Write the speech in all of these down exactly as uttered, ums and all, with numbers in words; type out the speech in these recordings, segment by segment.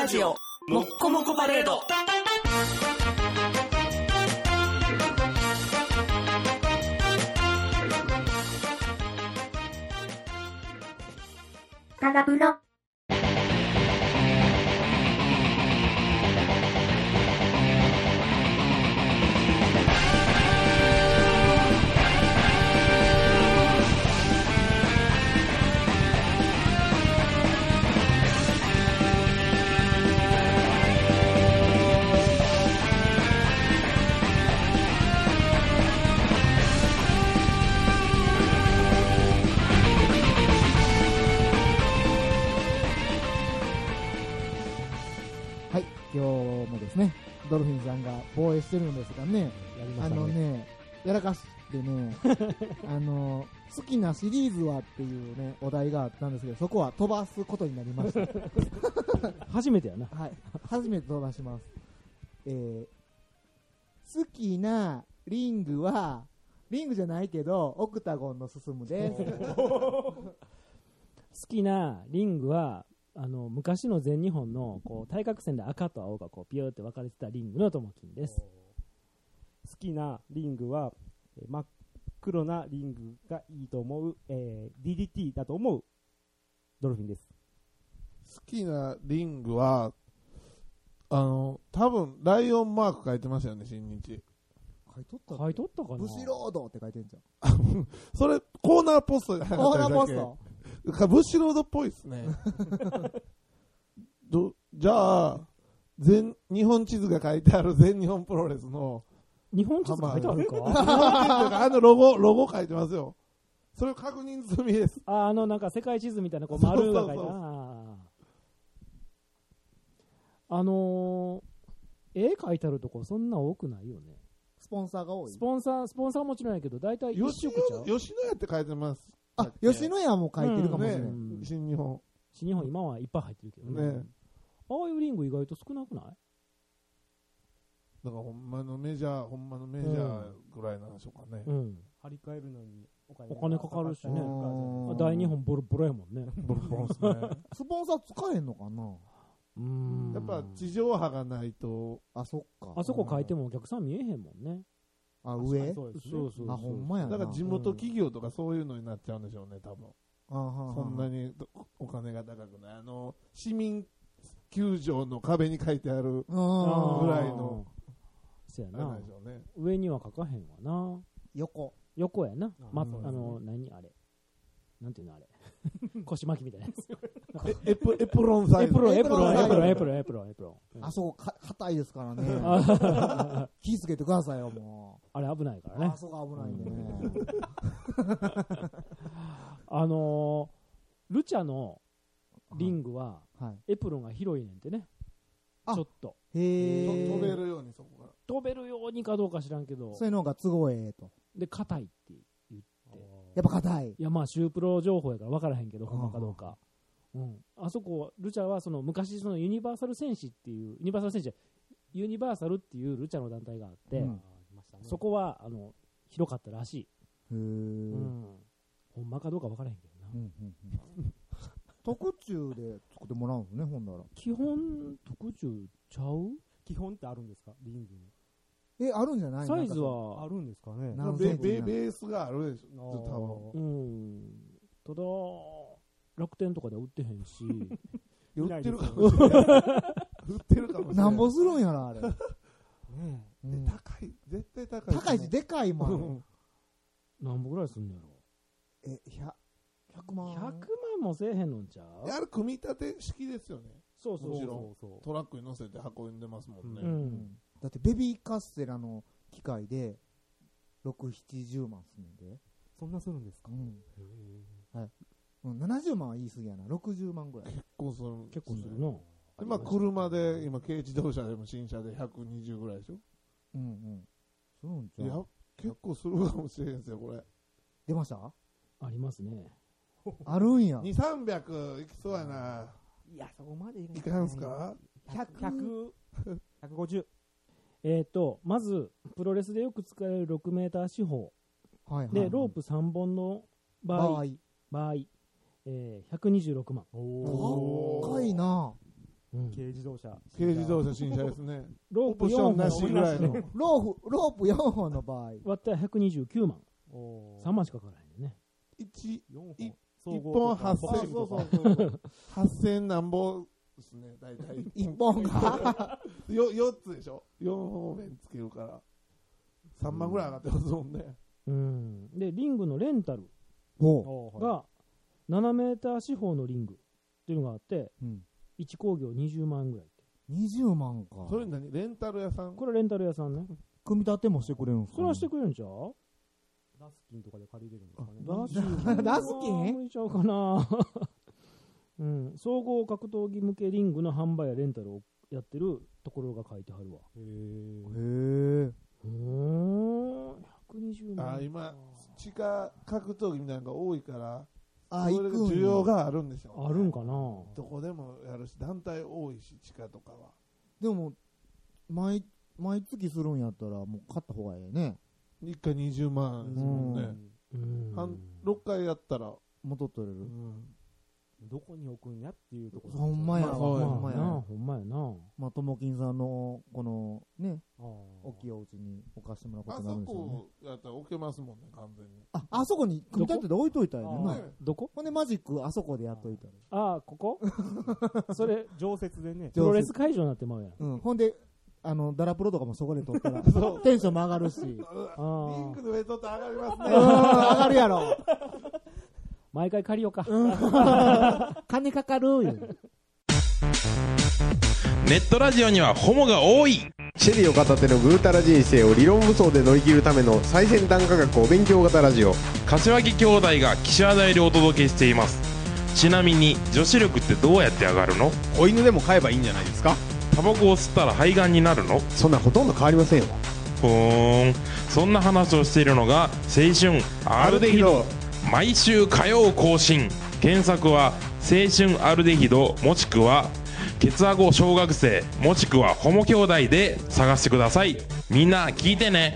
ラジオもっこもこパレード。 タガブロ。 今日もですね、ドルフィンさんが防衛してるんですがね、 やりまあしたね。 のね、やらかしてね、あの好きなシリーズはっていうねお題があったんですけど、そこは飛ばすことになりました。 初めてやな。 はい、初めて飛ばします。えー、好きなリングはリングじゃないけどオクタゴンの進むです。 好きなリングはあの昔の全日本のこう対角線で赤と青がこうピューって分かれてたリングのともきんです。 好きなリングは、えー、真っ黒なリングがいいと思う、えー、ディーディーティー だと思うドルフィンです。 好きなリングはあの多分ライオンマーク書いてましたよね、新日。 書いとった書いとったかな。 ブシロードって書いてんじゃん。それコーナーポストじゃなかったコーナーポスト。 ブシロードっぽいですね。どじゃあ全日本地図が書いてある全日本プロレスの日本地図書いてあるか。 あのロゴロゴ書いてますよ。それを確認済みです。 ああのなんか世界地図みたいなこう丸が書いてある。あのー、絵描いてあるとこそんな多くないよね。 スポンサーが多い。 スポンサースポンサーはもちろんやけど大体一色ちゃう。 吉野家って書いてます。 あ、吉野家も書いてるかもしれない。 うんね、新日本。 新日本今はいっぱい入ってるけどね。ね、ああいうリング意外と少なくない？ だからほんまのメジャー、ほんまのメジャーぐらいなんでしょうかね。 うん。 張り替えるのにお金、 お金かかるしね。大日本ボロボロやもんね。 ボロボロですね。 スポンサー使えんのかな？ うん。やっぱ地上波がないと。 あ、そっか。 あそこ書いてもお客さん見えへんもんね。 あ、上？ そうそうそう。 あ、ほんまやな。 だから地元企業とかそういうのになっちゃうんでしょうね、多分。あそんなにお金が高くない。あの、市民球場の壁に書いてあるぐらいの。 そうやな。上には書かへんわな。 横。 横やな。ま、あの、何あれ。なんていうのあれ。腰巻きみたいなやつ。 エプエプロンサイズ。 エプロン、エプロン、エプロン、エプロン、エプロン、エプロン。 あそこ硬いですからね。気ぃつけてくださいよ、もう。 あれ危ないからね。 あそこ危ないんでね。 あのー、ルチャのリングは、 はい、 エプロンが広いねんてね。ちょっと。 へー。 飛べるようにそこが。 飛べるようにかどうか知らんけど。 そういうのが都合ええと。 で、硬いって言って。 やっぱ硬い。 いや、まあ、シュープロ情報やから分からへんけど、ほんまかどうか。うん。あそこ、ルチャは、その、昔、その、ユニバーサル戦士っていう、ユニバーサル戦士ユニバーサルっていうルチャの団体があって、うん、そこは、あの、広かったらしい。 へー。うん。 ほんまかどうか分からへんけどな。うんうんうん、特注で作ってもらうんですね、ほんなら。 基本、特注ちゃう？ 基本ってあるんですか、リングに。 え、あるんじゃない？ サイズはあるんですかね。 ベベベースがあるでしょ、 多分。うん。ただ、楽天とかでは売ってへんし。 売ってるかもしれない。売ってるかもしれない。 なんぼするんやろ、あれ。ねえ、うん、高い。絶対高い。 高いし、でかいもん。 何ぼぐらいすんのやろ。 え、ひゃくまん。 ひゃくまんもせえへんのんちゃう？ あれ、組み立て式ですよね。 そうそうそう。トラックに乗せて運んでますもんね。 うん。 だってベビーカステラの機械でろく、ななじゅうまんすんねんで。 そんなするんですか？ うん。はい。うん、ななじゅうまんは言い過ぎやな。ろくじゅうまんぐらい。 結構する。 結構するな。 今、車で、今、軽自動車でも新車でひゃくにじゅうぐらいでしょ？ うんうん。するんちゃう？ いや、結構するかもしれんすよ、これ。 出ました？ ありますね。 あるんや。 に、さんびゃくいきそうやな。 いや、そこまでいかんすか？ ひゃく、ひゃく、ひゃくごじゅう。 えっと、まず、プロレスでよく使えるろくメーター四方。 はいはいはい、 で、ロープさんぼんの場合、場合、場合えー、ひゃくにじゅうろくまん。 おー。高いな。 うん、 軽自動車。 軽自動車新車ですね。 ロープオプションなしぐらいの。 ロープ、ロープよんほんの場合。 割ったらひゃくにじゅうきゅうまん。さんまんしかかからへんね。 一、一一本八千、そうそうそう。八千なんぼですね、大体。 一本がよ、四つでしょ？四方面つけるから。三万ぐらい上がってますもんね。 うん。で、リングのレンタルおがななメーター四方のリングっていうのがあって、 うん、 いち工業にじゅうまんぐらい。 にじゅうまんか。 それ何？レンタル屋さん？ これレンタル屋さんね。 組み立てもしてくれるんですか、ね、 それはしてくれるんちゃう？ ダスキンとかで借りれるんですかね。 ダスキンダスキン無理ちゃうかな。うん。総合格闘技向けリングの販売やレンタルをやってるところが書いてはるわ。 へへー。 え。 うーん。ひゃくにじゅうまん。 あ、今、地下格闘技みたいなのが多いから、 あ、 それで需要があるんでしょう、ね。 あるんかな。 どこでもやるし、団体多いし、地下とかは。 でも、毎、毎月するんやったら、もう買った方がいいね。 一回にじゅうまんですもんね。 うん半ろっかいやったら。 元取れる。 うん、 どこに置くんやっていうところ。 ほんまやわ、 ほんまやな。 ほんまやな。 まあ、ともきんさんの、この、ね、大きいお家に置かしてもらうことになるんでしょうね。 あそこやったら置けますもんね、完全に。 あ、あそこに組み立てて置いといたらいいな。 どこ？ ほんでマジックあそこでやっといたら。 ああ、ここそれ、 常設でね。 プロレス会場になってまうやん。 うん。ほんで、あの、ダラプロとかもそこで撮ったら、テンションも上がるし。 リンクの上取ったら上がりますね。 上がるやろ。 毎回借りようか。 金かかるよ。 ネットラジオにはホモが多い。 シェリーを片手のぐうたら人生を理論武装で乗り切るための最先端科学お勉強型ラジオ。 柏木兄弟が岸和田よりお届けしています。ちなみに女子力ってどうやって上がるの？ 子犬でも飼えばいいんじゃないですか？ タバコを吸ったら肺がんになるの？ そんなほとんど変わりませんよ。 ふーん、そんな話をしているのが青春アルデヒド。毎週火曜更新。検索は青春アルデヒドもしくはケツアゴ小学生もしくはホモ兄弟で探してください。みんな聞いてね。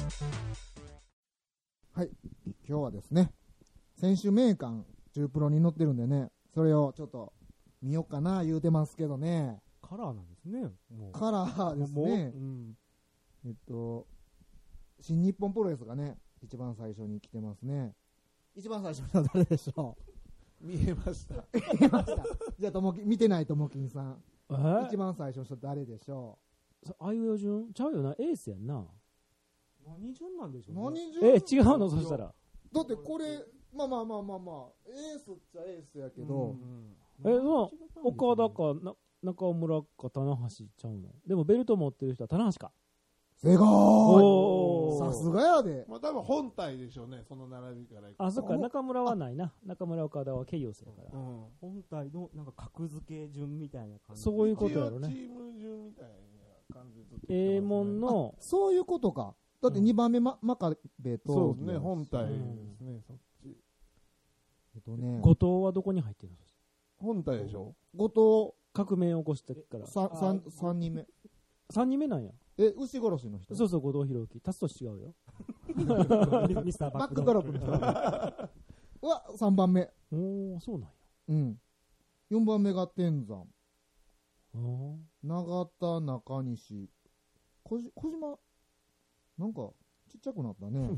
はい、今日はですね、選手名鑑中プロに載ってるんでね、それをちょっと見ようかな言うてますけどね。 カラーなんですね。もうカラーですね。 うん、 えっと、新日本プロレスがね、一番最初に来てますね。一番最初の誰でしょう？見えました。 見えました。じゃあともき、見てないともきんさん。 えー、 一番最初の人誰でしょう？あいうえ順ちゃうよな、エースやんな。 何順なんでしょうね。 何順？ え、違うの？そしたら。 だってこれ、まあまあまあまあまあ、エースっちゃエースやけど。 うん、え、まあ、岡田かな中村か棚橋ちゃうの？でもベルト持ってる人は棚橋か。 すごーい。さすがやで。 まあ多分本体でしょうね、その並びからいくと。 あ、そっか、中村はないな。中村岡田はケイオスやから。 うん、本体のなんか格付け順みたいな感じ。 そういうことやろね。 チーム順みたいな感じで、 ね。A 門の。 そういうことか。だってにばんめ、ま、真壁と。 そうですね、本体ですね、そっち。 えっとね。 後藤はどこに入ってるの？ 本体でしょ？ 後藤。 革命を起こしたから。 さ、三、三人目。 三人目なんや。 え、牛殺しの人？ そうそう、後藤弘樹。立つと違うよ。 ミスターバックドロップの人。は、さんばんめ。 おー、そうなんや。 うん。よんばんめが天山。 永田、中西。小じ、小島、なんか、ちっちゃくなったね。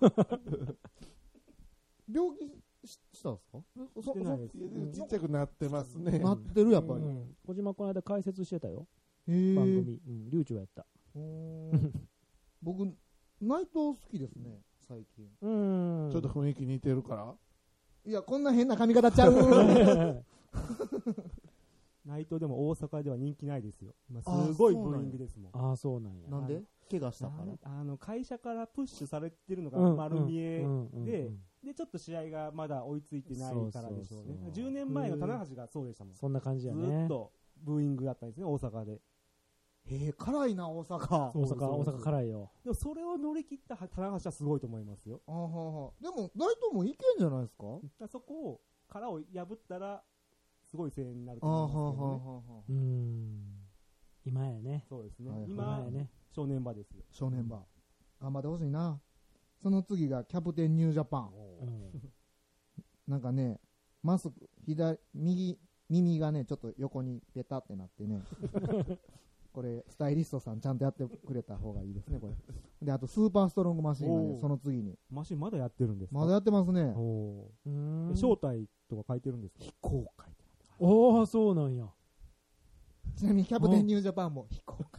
病気ししたんすか？ してないです。 ちっちゃくなってますね。 なってる、やっぱり。うん、 小島この間解説してたよ。 へー。 番組。うん、流暢やった。 僕、内藤好きですね、最近。 うん。 ちょっと雰囲気似てるから？ いや、こんな変な髪型ちゃう。 内藤でも大阪では人気ないですよ。まあ、すごいブーイングですもん。 ああ、そうなんや。 なんで？怪我したから？ あの、会社からプッシュされてるのが丸見えで、で、ちょっと試合がまだ追いついてないからでしょうね。じゅうねんまえの棚橋がそうでしたもん。 そんな感じやね。 ずっとブーイングだったんですね、大阪で。 へえ、辛いな、大阪。 大阪、大阪辛いよ。 でもそれを乗り切った棚橋はすごいと思いますよ。 あはは。でも、大東もいけんじゃないですか？ そこを、殻を破ったら、すごい声援になると思いますけどね。 うん。今やね。 そうですね。 はいはい、 今やね。正念場ですよ。 正念場。頑張ってほしいな。その次がキャプテンニュージャパン。なんかね、マスク、左、右、 耳がね、ちょっと横にペタってなってね。これ、スタイリストさんちゃんとやってくれた方がいいですね、これ。で、あと、スーパーストロングマシンがね、その次に。 マシンまだやってるんですか？ まだやってますね。 おうーんー正体とか書いてるんですか？非公開って。 おお、そうなんや。 ちなみに、キャプテンニュージャパンも非公開。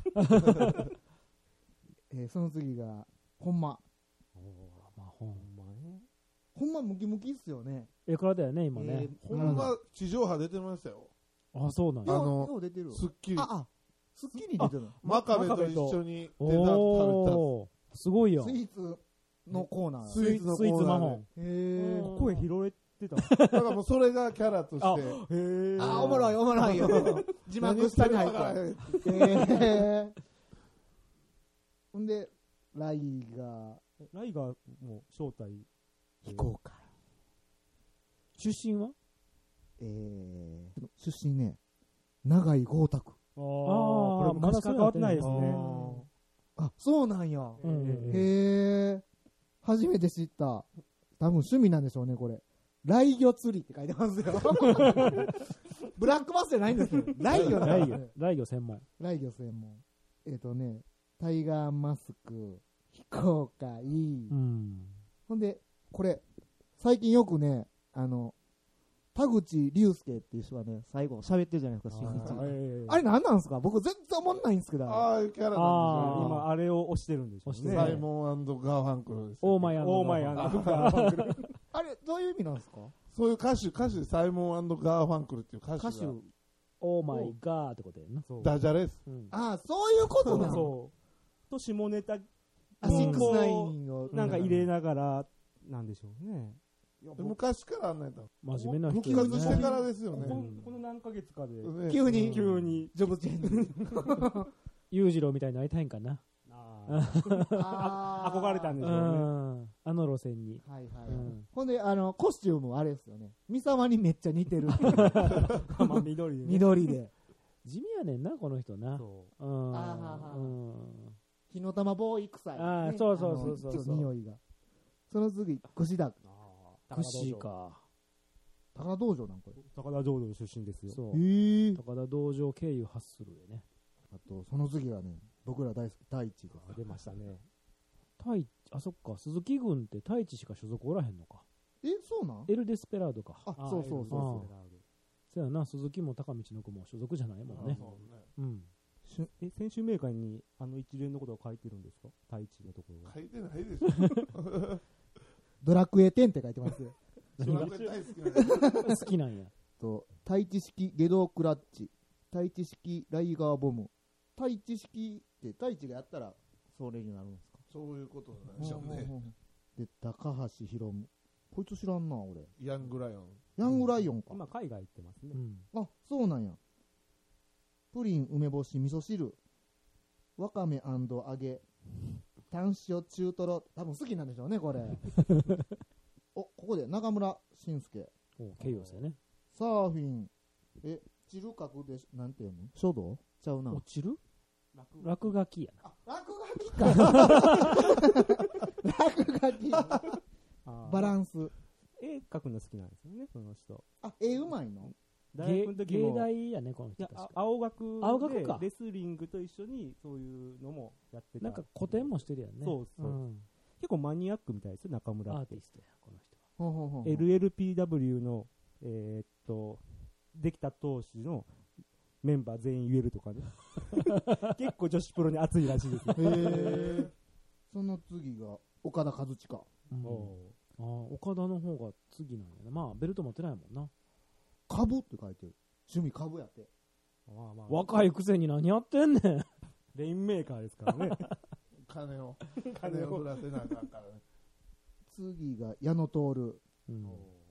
えーその次が、ほんま。 まあ、ほんまね。 ほんまムキムキっすよね。 え、からだよね、今ね。 ほんま地上波出てましたよ。 あ、そうなんや。 ようあのよう出てる。 スッキリあ、あ、スッキリ出てるの。 真壁と一緒にデザート食べたんおー、すごいよ。 スイーツのコーナー。 スイーツのコスイーツーナーマホン。 へー。 声拾えてた。 でだからもうそれがキャラとしてへえ。 あ、おもろい、おもろいよ。字幕下に入ってる。へー。ほんで、ライが、 ライガーも正体。 非公開。 出身はえー、出身ね、長井豪太君。 ああーこれ昔から変わってないですね。 あ、そうなんや。 うんへー。初めて知った。多分趣味なんでしょうね、これ。雷魚釣りって書いてますよ。ブラックバスじゃないんですよ。雷魚なんですよ。 雷魚専門。 雷魚専門。えっ、とね、タイガーマスク、非公開。 うん。 ほんで、これ、最近よくね、あの、田口竜介っていう人がね、最後喋ってるじゃないですか、新日。 ええあれ何なんですか？僕全然思んないんですけど。 ああいうキャラなんあー今あれを押してるんでしょうね。 ですよサイモン&ガーファンクルですよオーマイアンド。 オーマイアンドガーファンクル。 あれ、どういう意味なんですか？ そういう歌手歌手サイモン&ガーファンクルっていう歌手歌手が。 オーマイガーってことやんな。 そうダジャレです。 うん。 ああ、そういうことなの？ そう。と下ネタあ、シックスナインを。 なんか入れながらなんでしょうね。 昔からあんなんやったの真面目な人復活してからですよね。 このこの何ヶ月かでね急に急にジョブチェンジ。 裕次郎みたいになりたいんかな。 あー憧れたんでしうょうね。 ん。あの路線に。 はいはい。 うん。 ほんで、あの、コスチュームもあれですよね。三沢にめっちゃ似てる。 まあ緑でね。 緑で。 地味やねんな、この人な。 そうん。 あーはーはーうん。 火の玉ボーイ臭い、ね。 あーそうそうそうそうあのちょっと匂いが。その次、串田。 う。 クッシーか。 高道場なんこれ。 高田浄土出身ですよ。 そう。 へえ。 高田道場経由ハッスルでね。 あと、その次がね、僕ら大好き、太一です。 あ出ましたね。 太一、あ、そっか、鈴木軍って太一しか所属おらへんのか。 え、そうなん？ エル・デスペラードか。 あ、そうそうそうそう。 そうやな、鈴木も高道の子も所属じゃないもんね。うん。 しゅえ先週メーカーにあの一連のことを書いてるんですか？太一のところは。 書いてないでしょ。 ドラクエテンって書いてますよ。 ドラクエ大好きなんです好きなんや。 と、太一式ゲドクラッチ、太一式ライガーボム。太一式って太一がやったらそれになるんですか？ そういうことなんでしょうね。 で、高橋宏夢。こいつ知らんな、俺。 ヤングライオン。 ヤングライオンか。 今海外行ってますねう。ん。 あ、そうなんや。プリン、梅干し、味噌汁、わかめ揚げ、タン塩中トロ。多分好きなんでしょうね、これ。お、ここで中村慎介。 お経由ですよね。 サーフィン。え、チル角で、なんていうの？書道ちゃうな。 落ちる落書きやな。 あ、落書きか。落書き。 あーバランス。 絵描くの好きなんですよね、その人。 あ、絵うまいの？ 大学の時芸も。 大やね、このいや、あ人確か。 青学青学かでレスリングと一緒にそういうのもやってた。 なんか古典もしてるやんね。 そうそううん。 結構マニアックみたいですよ、中村ってアーティ。ストや、この人は。 ほうほうほうほうエルエルピーダブリュー の、えーっと、できた当時のメンバー全員言えるとかね。結構女子プロに熱いらしいですよ。 へー。その次が岡田和親。 うんおああ、岡田の方が次なんやな。まあ、ベルト持ってないもんな。 株って書いてる。趣味株やって。 ーまあまあ、 若いくせに何やってんねん。 レインメーカーですからね。 金を、金を振らせなあかんからね。 次が矢野徹。 うん。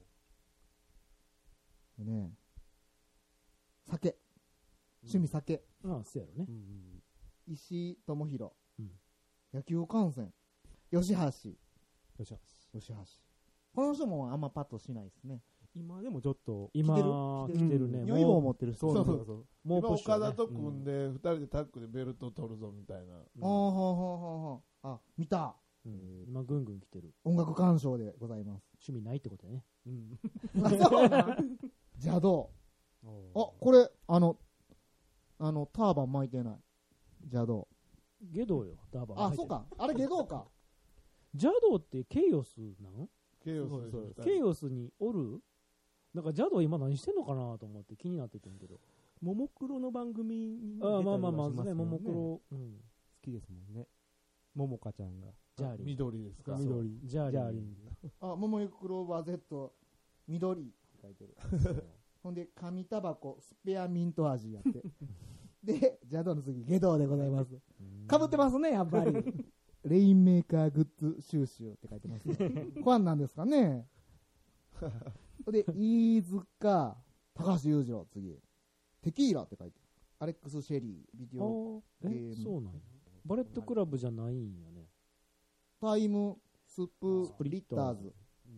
でね、酒。趣味酒。 まあ、そうやろねう。ん石井智弘。 うん野球観戦。吉橋。 よしよし吉橋。この人もあんまパッとしないですね。 今でもちょっと、 今、 来てる来てるね。 如意棒をも持ってる人。 そうそうそうそう。 もう今プッシュやね岡田と組んで、二人でタッグでベルト取るぞみたいな。 ああ、ほうほうほうほう。あ、見た。 うん今、ぐんぐん来てる。 音楽鑑賞でございます。 趣味ないってことやね。 うん。 あ、そうなん邪道。 あ、これ、あの、あの、ターバン巻いてない。邪道。 ゲドよ、ターバン。 あ、そうか。あれゲドか。 邪道ってケイオスなの？ ケイオスでしょ。 ケイオスにおる？なんか邪道今何してんのかなと思って気になっててんけど。 ももクロの番組に出たああ、 りはしまあまあまあ、ね、 ますよね。 ももクロ。うん。 好きですもんね。ももかちゃんが。 ジャーリン。 緑ですか。 緑。 ジャーリン。 ジャーリン。 あ、桃井クローバー Z、緑って書いてる。ほんで、紙タバコ、スペアミント味やって。で、邪道の次、ゲドでございます。かぶってますね、やっぱり。レインメーカーグッズ収集って書いてますね。ファンなんですかね。で、飯塚、高橋裕次郎、次。テキーラって書いてる。アレックス・シェリー、ビデオあゲーム。 え、そうなんや。バレットクラブじゃないんやね。 タイムスプリッターズ。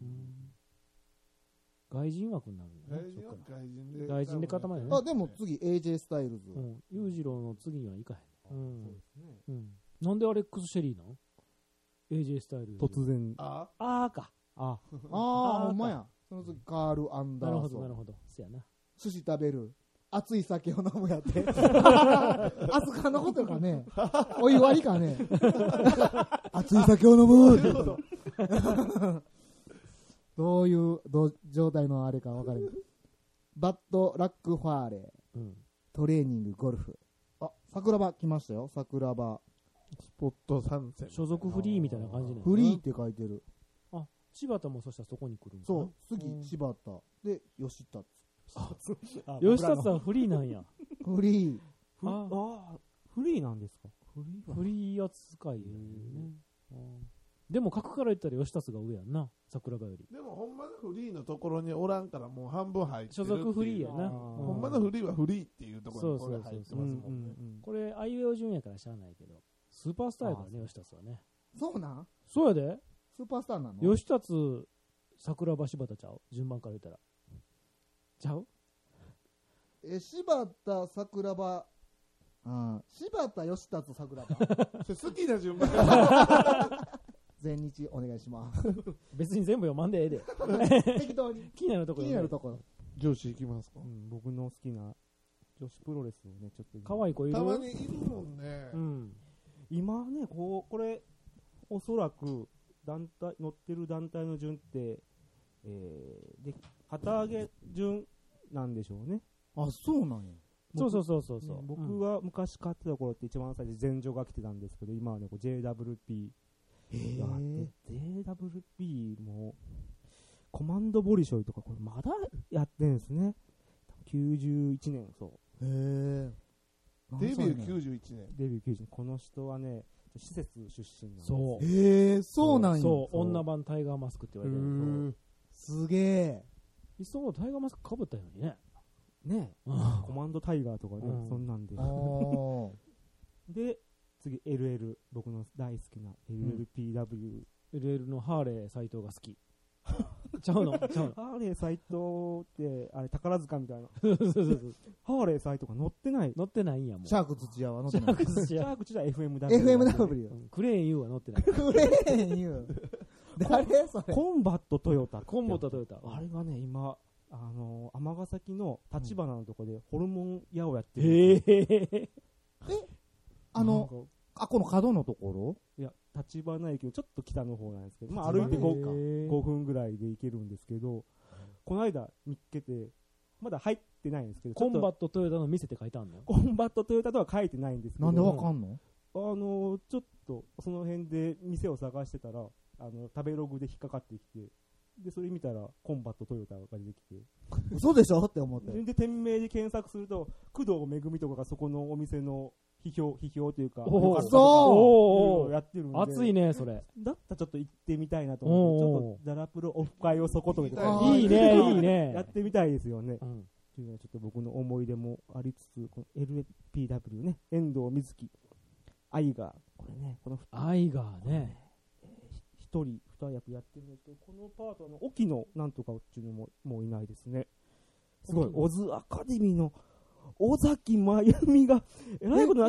外人枠になるんやね。 外人は外人で。 外人で固まるよね。 あ、でも次、エージェー スタイルズ。 うん。裕次郎の次にはいかへん。うん。 そうですね。 うん。なんでアレックス・シェリーなん ?エージェー スタイル。 突然。 ああーか。 あ、 あー、ほんまや。その次、カール・アンダーソン。 なるほど、なるほど。そやな。 寿司食べる。熱い酒を飲むやって。あすかのことかね。お祝いかね。熱い酒を飲むってどういうど状態のあれか分かる。バッドラックファーレー、うん、トレーニングゴルフ。あ、桜庭来ましたよ。桜庭スポット参戦。 所属フリーみたいな感じね。 フリーって書いてる。 あ、柴田もそしたらそこに来るんかな。 そう、次柴田で吉田。 吉田さんフリーなんや。 フリー。 ああ、フリーなんですか。 フリーフリー扱いやね。でも格から言ったら吉田が上やんな、桜庭より。 でもほんまのフリーのところにおらんからもう半分入ってる。 所属フリーやな。 ほんまのフリーはフリーっていうところにこれ入ってますもんね。 これあいうえお順やから知らないけど、スーパースターやからね、吉田はね。 そうなん？ そうやで。 スーパースターなの？ 吉田、桜庭、柴田ちゃう？順番から言ったら。ちゃう？ え、柴田、桜庭、うん、柴田、吉田、桜庭。 好きな順番。 全日お願いします。 別に全部読まんでええで。 適当に。 気になるところ。 気になるところ。 女子行きますか？ うん、僕の好きな女子プロレスをね、ちょっと。 可愛い子いる？ たまにいるもんね。 うん。 今ね、こう、これ、おそらく、団体、乗ってる団体の順って、えー、で、旗揚げ順なんでしょうね。 あ、そうなんや。 そうそうそうそうそう、 ね、僕が昔買ってた頃って一番最初前女が来てたんですけど、今はね、こう ジェイダブリューピー があって、ジェイダブリューピー も、コマンドボリショイとか、これまだやってるんですね。きゅうじゅういちねん、そう。 へー。 デビューきゅうじゅういちねん。 デビューきゅうじゅういちねん。この人はね、施設出身なんです。 そう。 へー、そうなんや。 そう、女版タイガーマスクって言われてる。 すげえ。 いっそタイガーマスクかぶったようにね。 ねえ、コマンドタイガーとかね、うん、そんなんで。で、次、エルエル、僕の大好きな エルエルピーダブリュー。 エルエル のハーレー斎藤が好き。ちゃうのちゃうのハーレー斎藤って、あれ、宝塚みたいな。ハーレー斎藤が乗ってない。 乗ってないんやもん。 シャーク土屋は乗ってない。 シャーク土屋。 シャーク土屋は エフエムダブリュー。 エフエムダブリュー。 クレーン U は乗ってない。 クレーン U。誰それ？ コンバットトヨタ。 コンバットトヨタ。 あれがね、今、あのー、尼崎の立花のとこでホルモン屋をやってる。 へえあの、あ、この角のところ？ いや、立花駅のちょっと北の方なんですけど、まあ歩いて 5, ごふんぐらいで行けるんですけど、この間見っけて、まだ入ってないんですけど、 コンバットトヨタの店って書いてあるの？ コンバットトヨタとは書いてないんですけど。 なんでわかんの？ あのー、ちょっとその辺で店を探してたら、あの、食べログで引っかかってきて、で、それ見たら、コンバットトヨタが出てきて。 嘘でしょって思って。 で、店名で検索すると、工藤めぐみとかがそこのお店の批評、批評というか、 おそうやってるんで。 熱いね、それ。 だったらちょっと行ってみたいなと思って、ちょっとダラプロオフ会をそことめて、 いいね、いいね。 やってみたいですよね。 うん。 というのはちょっと僕の思い出もありつつ、この エルピーダブリュー ね、遠藤瑞希、アイガー、これね、このアイガーね。 一人、二役やってるんですけど、このパートの沖野なんとかっていうのももういないですね。すごい、オズアカデミーの尾崎真由美が、えらいことなって、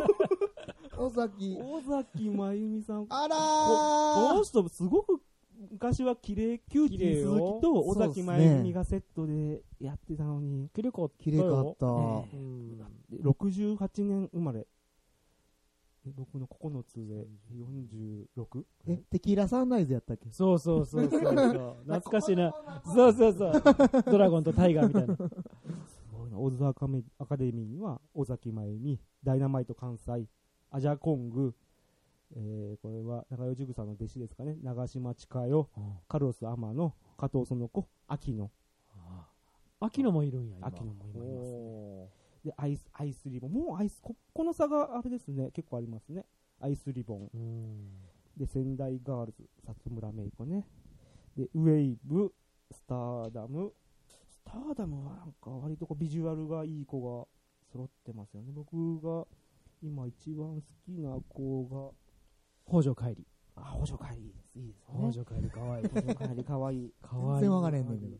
尾崎。 尾崎真由美さん。 あらーこの人、すごく昔は綺麗キューティー鈴木と尾崎真由美がセットでやってたのに、 綺麗かったよ。 綺麗かった。 ねうんろくじゅうはちねん生まれ。僕のここのつでよんじゅうろく？ え、テキーラサンライズやったっけ？ そうそうそうそうそう懐かしいな。そうそうそうドラゴンとタイガーみたいな。 すごいな。オズアカメアカデミーには尾崎真由美、ダイナマイト関西、アジャコング、えー、これは中代塾さんの弟子ですかね、長島千佳代、カルロス天野、加藤園子、秋野。 秋野もいるんや。今秋野も今いますね。でアイスアイスリボン、もうアイス こ, この差があれですね、結構ありますね。アイスリボンで仙台ガールズ、薩村芽衣子ね。でウェイブ、スターダム、スターダムはなんか割とこうビジュアルがいい子が揃ってますよね。僕が今一番好きな子が北条海里。 あ、北条海里いいです、いいですね。 北条海里かわいい。 北条海里かわいい。 かわいい。 全然わからへんねんけど。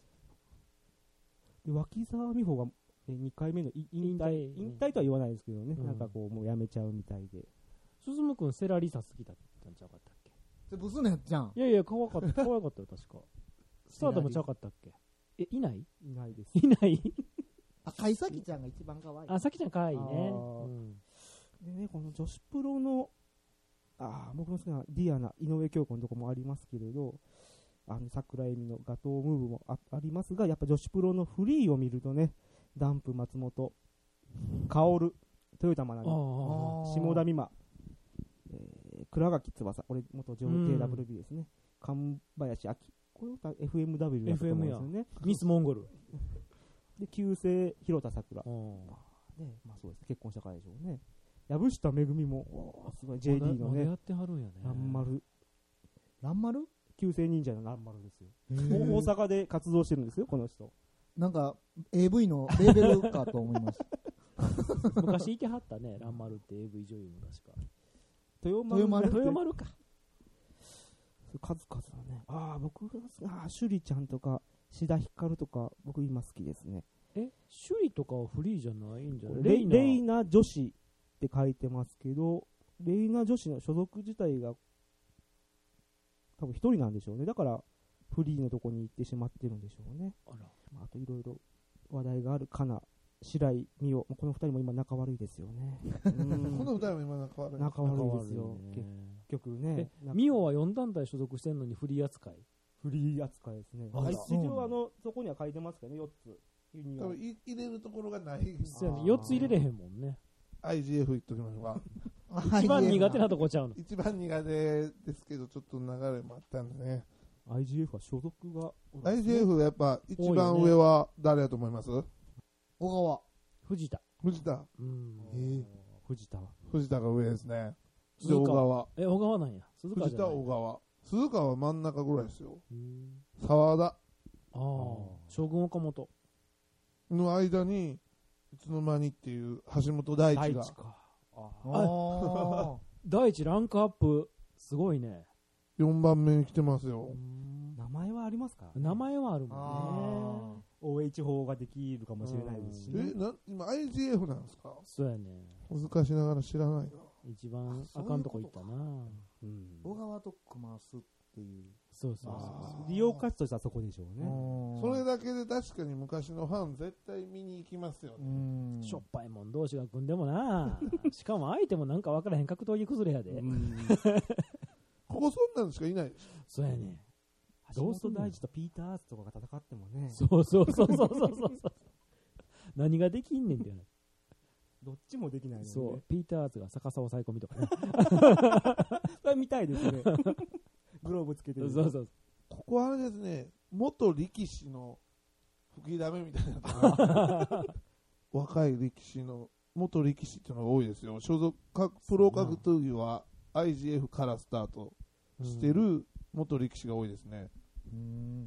で脇沢美穂がにかいめの引退、引退とは言わないですけどね、うん、なんかこうもうやめちゃうみたいで。 進くんセラリサ好きだったんちゃうかったっけ？ それブスのやつじゃん。 いやいや、可愛かった、可愛かったよ、確か。スタートもちゃうかったっけ？え、いない？ いないです。 いない赤井咲ちゃんが一番可愛い。 あ、咲ちゃん可愛いね。 うん、でね、この女子プロの、あ僕の好きなディアナ、井上京子のとこもありますけれど、あの桜井美のガトームーブも あ, ありますが、やっぱ女子プロのフリーを見るとね、ダンプ松本、薫、豊田真奈美、下田美馬、えー、倉垣翼、これ元 ジェーダブリュービー ですね、神林明、これは エフエムダブリュー だと思うんですよね。 ミスモンゴル。 で、旧姓広田桜。ね、まあそうです。結婚したからでしょうね。藪下めぐみも、すごい ジェーディー のね、 まだやってはるんやね。 蘭丸。 蘭丸？ 旧姓忍者の蘭丸ですよ。大阪で活動してるんですよ、この人。 なんか エーブイ のレーベルかと思います。 昔いてはったね、蘭丸って エーブイ 女優の確か。 豊丸。 豊丸。豊丸か。 数々のね、ああ、僕が、ああ、シュリちゃんとか、志田ひかるとか、僕今好きですね。 え、シュリとかはフリーじゃないんじゃない？ レイナ、レイナ女子って書いてますけど、レイナ女子の所属自体が、多分一人なんでしょうね。だから、フリーのとこに行ってしまってるんでしょうね。あら。まあ、あといろいろ話題があるかな、白井美桜、この二人も今仲悪いですよね。 この二人も今仲悪い。 仲悪いですよ。結局ね。 美桜はよん団体所属してんのにフリー扱い。 フリー扱いですね。あ、一応あのそこには書いてますけどね、よっつ。 多分入れるところがない。 よっつ入れれへんもんね。 アイジーエフ 言っときましょうか。 一番苦手なとこちゃうの。 一番苦手ですけど、ちょっと流れもあったんでね。 アイジーエフ は所属が、 アイジーエフ やっぱ一番上は誰だと思います？ 小川。 藤田。 藤田。 うん。ええ。藤田。 藤田が上ですね。で、小川。 え、小川なんや。鈴川じゃない。 藤田、小川。鈴川は真ん中ぐらいですよ。沢田。ああ。将軍岡本。 の間に、いつの間にっていう橋本大地が。大地か。 ああ。大地ランクアップ、すごいね。 よんばんめに来てますよ。 名前はありますか？ 名前はあるもんね。 オーエイチ 法ができるかもしれないですし、ね。 え、な、今 アイジーエフ なんですか？ そうやね。 難しながら知らないな。 一番あかんとこ行ったな。 うん、小川と組ますっていう。 そうそうそう。 利用価値としてはそこでしょうね。 それだけで確かに昔のファン絶対見に行きますよね。 しょっぱいもん同士が組んでもな。しかも相手もなんか分からへん格闘技崩れやで。 ここそんなんしかいないでしょ。 そうやね。 橋本大地とピーター・アーツとかが戦ってもね。 そうそうそうそうそうそう。何ができんねんっていうね。 どっちもできないので、ね。 そう。ピーター・アーツが逆さ抑え込みとかね。 それ見たいですね。グローブつけてる。 そうそう。 ここはあれですね、元力士の吹きだめみたいな。若い力士の、元力士っていうのが多いですよ。所属、プロ格闘技は アイジーエフ からスタートしてる元力士が多いですね。 うん。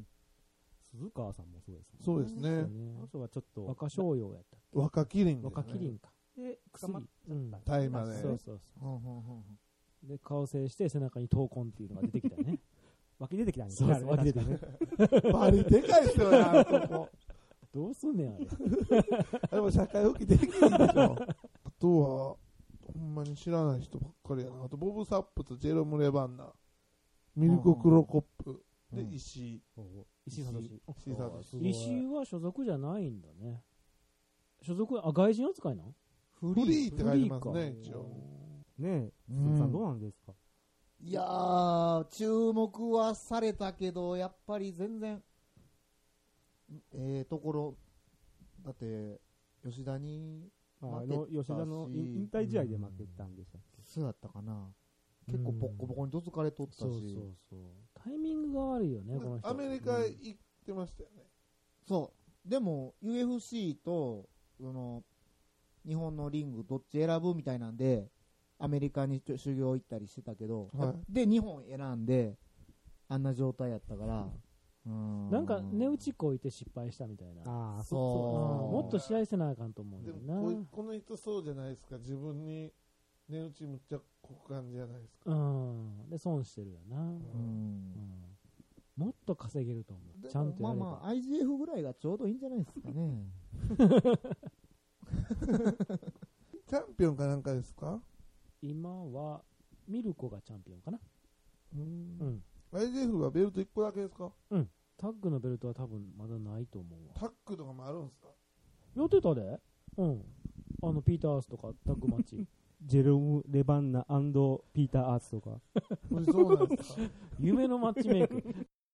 鈴川さんもそうですね。 そうですね。 あの人はちょっと若商用やったっけ？ 若麒麟ですね。 若麒麟か。 で、 薬。 うん。 大麻で。 そうそうそう。で、顔整して背中に闘魂っていうのが出てきたね。 湧き出てきたんですね。そうそう、湧き出てきたね。 バリでかい人やな、ここ。 どうすんねん、あれ。 でも社会復帰できるんでしょ。あとは、ほんまに知らない人ばっかりやな。あと、ボブ・サップとジェロム・レバンナ。 ミルコクロコップでうん石井。 石井聡。 石井聡。 石井は所属じゃないんだね。所属、あ、外人扱いなの？ フフリーって書いてますフね、 リーか一応。 ねえ、 うん鈴木さんどうなんですか？ いやー、注目はされたけど、やっぱり全然、ええところ、だって、吉田に、 あ負けたしの吉田の引引退試合で負けたんでしたっけ？ そうやったかな。結構ボッコボコにどつかれとったし、 そうそうそう。タイミングが悪いよね、この人。 アメリカ行ってましたよね。 そう。でも、ユーエフシー と、その、日本のリングどっち選ぶみたいなんで、アメリカに修行行ったりしてたけど、 はいで、日本選んで、あんな状態やったから、うーんなんか、値打ちこいて失敗したみたいな。 ああ、 そううんもっと試合せなあかんと思うんでだよな。 もこい、この人そうじゃないですか。自分に値打ちむっちゃこく感じじゃないですか。 うん。で、損してるよな。 うんうんもっと稼げると思う。 でちゃんとやれば。 まあまあ、アイジーエフ ぐらいがちょうどいいんじゃないですかね。 チャンピオンかなんかですか？ 今は、ミルコがチャンピオンかな。 う。 うんん。 アイジーエフ はベルトいっこだけですか？ タッグのベルトは多分まだないと思うわ。 タックとかもあるんですか？ やってたでうん。あの、ピーターアースとかタッグマッチ。 ジェロム・レバンナピーター・アーツとか。 そうなんですか。 夢のマッチメイク。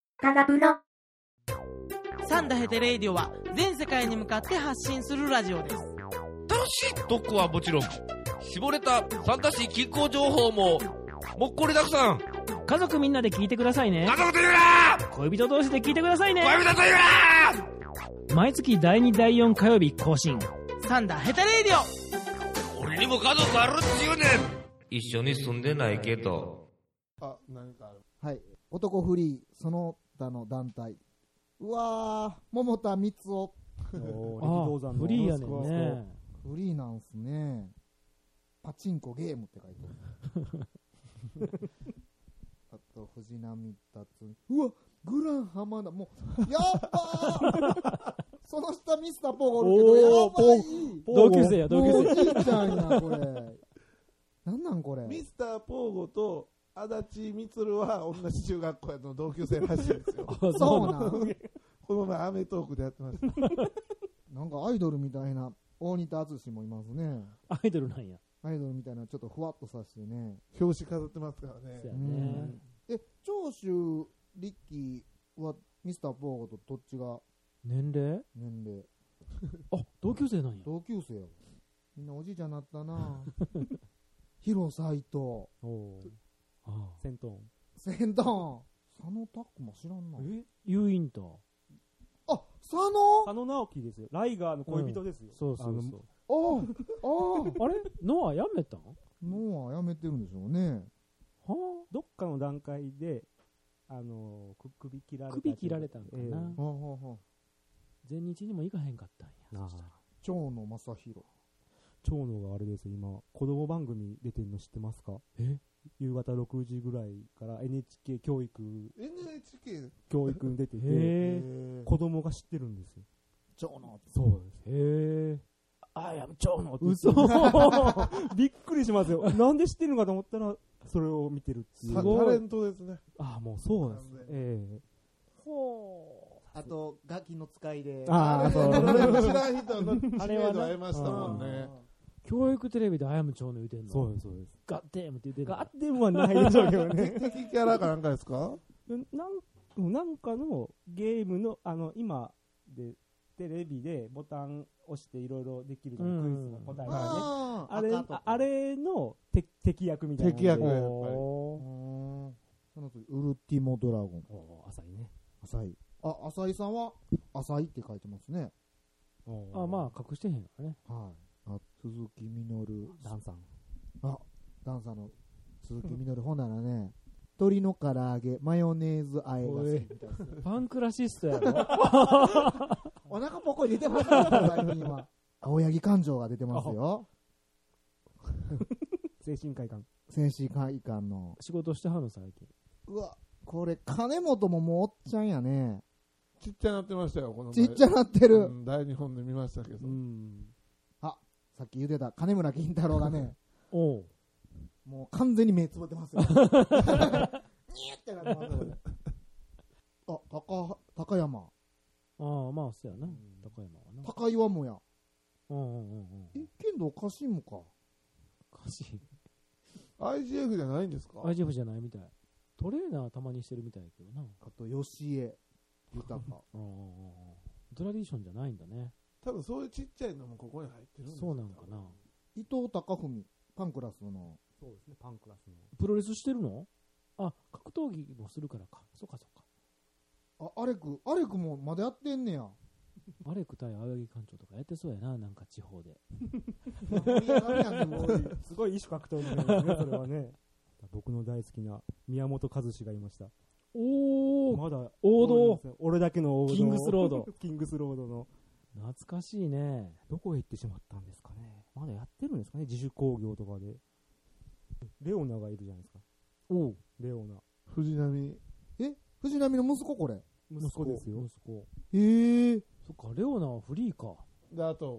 サンダヘテレイディオは全世界に向かって発信するラジオです。 楽しい特攻はもちろん、絞れた参加し気候情報ももっこりたくさん。 家族みんなで聞いてくださいね家。族と言うな恋人同士で聞いてくださいね。 恋人と言うな毎月だいにだいよん火曜日更新。 サンダヘテレイディオ。 俺にも家族あるっちゅうねん。一緒に住んでないけど。 あ、何かある。 はい。男フリー、その他の団体。うわー、桃田光雄。 おーあ力道山のフリーやねんね。 フリーなんすね。パチンコゲームって書いてある。あと、藤波達。うわ、グラン浜田。もう、やっばーその下ミスターポーがおるけど、やばい同級生や、同級もう生。 おじいちゃんや、これ。なんなんこれ。 ミスターポーゴと足立満は同じ中学校やの同級生らしいですよ。 そうなんこの前アメトークでやってました。 なんかアイドルみたいな、大仁田敦もいますね。 アイドルなんや。 アイドルみたいな、ちょっとふわっとさしてね。 表紙飾ってますからねそう。やうねん。え、長州力はミスターポーゴとどっちが年齢年齢？ あ、同級生なんや。 同級生やわ。みんなおじいちゃんになったな広斎藤、 おーああセントーン。 センター、佐野拓磨知らんな。 えユーインター。 あ、佐野佐野直樹ですよ。ライガーの恋人ですよ。 そうそうあのそう。 ああ、 あれノアやめたんノアやめてるんでしょうね。 はどっかの段階で、あのー、く首切らあれた。 首切られたんかなええ。 はあ、はあはあ、 全日にも行かへんかったんや。 ああ長野正弘。 長野があれですよ、今、子供番組出てるの知ってますか？ え夕方ろくじぐらいから エヌエイチケー 教育、 エヌエイチケー、 教育に出てて、 へえ。 子供が知ってるんですよ。 長野。 そうです。 へえ。 あや長野って嘘びっくりしますよ。なんで知ってるのかと思ったら、それを見てるっていう。 タタレントですね。 ああ、もうそうです完全に。 えほあと、ガキの使いで。 えああ、そう。 知らん人の知あれはな名度会いましたもんね。 教育テレビであやむ長野言うてんの。 そうです、そうです。 ガッテームって言うてんの。 ガッテンはないでしょうけどね。 敵キャラかなんかですか？ なんなんかのゲームの、あの、今で、テレビでボタン押していろいろできるじゃない、 うんクイズの答えがね。 あーあれ、 赤とかああれの敵敵役みたいな。 敵役やっぱり。 うーんその次、ウルティモドラゴン。 おー浅いね。 浅井。あ、浅井さんは、浅井って書いてますね。 あ、まあ、隠してへんからね。 はい。あ、鈴木みのる。 ダンさん。 あ、ダンサーの鈴木みのる。ほんならね、鶏の唐揚げ、マヨネーズ和えが好きみたいですね。 パンクラシストやろ。 お腹ポコリ出てますよ、最近は。青柳感情が出てますよ。 精神科医官。 精神科医官の。 仕事してはんの最近。 うわ、これ、金本ももうおっちゃんやね。 ちっちゃなってましたよ、この前ちっちゃなってる。 うん大日本で見ましたけど。 うん。 さっき言ってた金村金太郎がね、 おう。 もう完全に目つぶってますよ。 ってなってますよね。あ、高、高山。 ああ、まあ、そうやな。高山はな。 高岩もや。 うんうんうんうん。 え、剣道カシムか。 おかしい。 アイジーエフ じゃないんですか？ アイジーエフ じゃないみたい。トレーナーたまにしてるみたいやけどな。 あと、吉江豊。 うんうんうん。トラディションじゃないんだね。 多分そういうちっちゃいのもここに入ってるんですよ。 そうなんかな。 伊藤隆文、パンクラスの。 そうですね、パンクラスの。 プロレスしてるの？あ、格闘技もするからか。そうかそうか。 あ、アレク、アレクもまだやってんねや。 アレク対青柳館長とかやってそうやな、なんか地方で。 すごい異種格闘技なんですね、それはね。僕の大好きな宮本和志がいました。 おー、 まだ王道。 俺だけの王道。 キングスロード。 キングスロードの。 懐かしいね。 どこへ行ってしまったんですかね。まだやってるんですかね、自主興行とかで。レオナがいるじゃないですか。 おう、 レオナ。 藤波。 え、藤波の息子これ。 息子ですよ。 息子。 えー。 そっか、レオナはフリーか。 で、あと、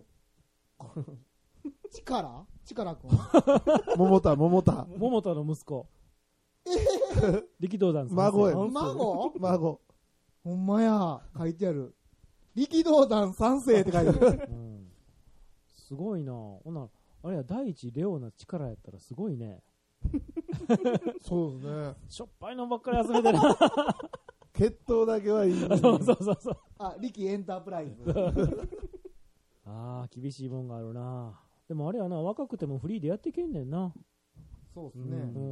力力くん桃田、桃田。 桃田の息子。力道団さん。 孫や。 孫孫。 ほんまや。書いてある。力道団三世って書いてある。 うん。すごいな。ほな、あれや、第一レオナ力やったらすごいね。 そうですね。 しょっぱいのばっかり集めてるな。 血統だけはいい。 そうそうそうそう。 あ、力エンタープライズ。 ああ、厳しいもんがあるな。でもあれやな、若くてもフリーでやっていけんねんな。 そうですね。 うん。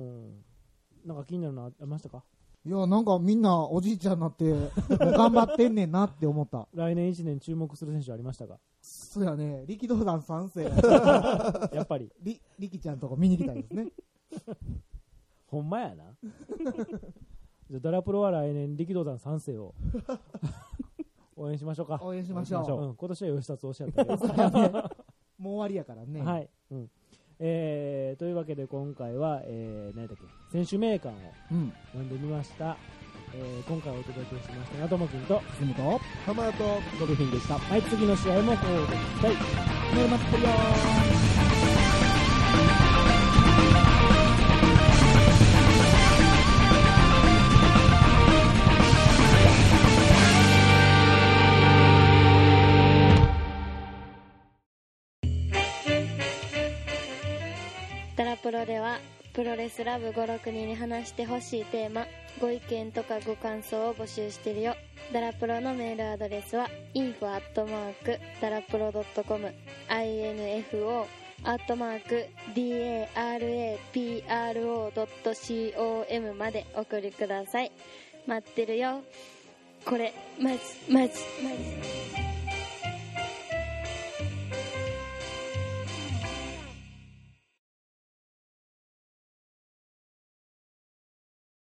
なんか気になるのありましたか？ いや、なんかみんなおじいちゃんになって、もう頑張ってんねんなって思った。 来年いちねん注目する選手ありましたか？ そうやね、力道団三世。 やっぱり。 り、力ちゃんとこ見に行きたいですね。 ほんまやな。じゃあドラプロは来年力道団三世を応援しましょうか。 応援しましょう。 うん、今年は吉達推しやったけど。 もう終わりやからね。 はい。うん。えー、というわけで今回は、えー、何だっけ、選手名鑑を読んでみました。えー、今回お届けしましたのはともきんとすむと浜田とドルフィンでした。はい、次の試合もこうご期待。 ね、待ってるよダラプロではプロレスラブごろくにんに話してほしいテーマ、ご意見とかご感想を募集してるよ。ダラプロのメールアドレスは インフォ アットマーク ダラプロ ドットコム インフォ アットマーク ダラプロ ドットコム までお送りください。待ってるよ。これマジマジマジ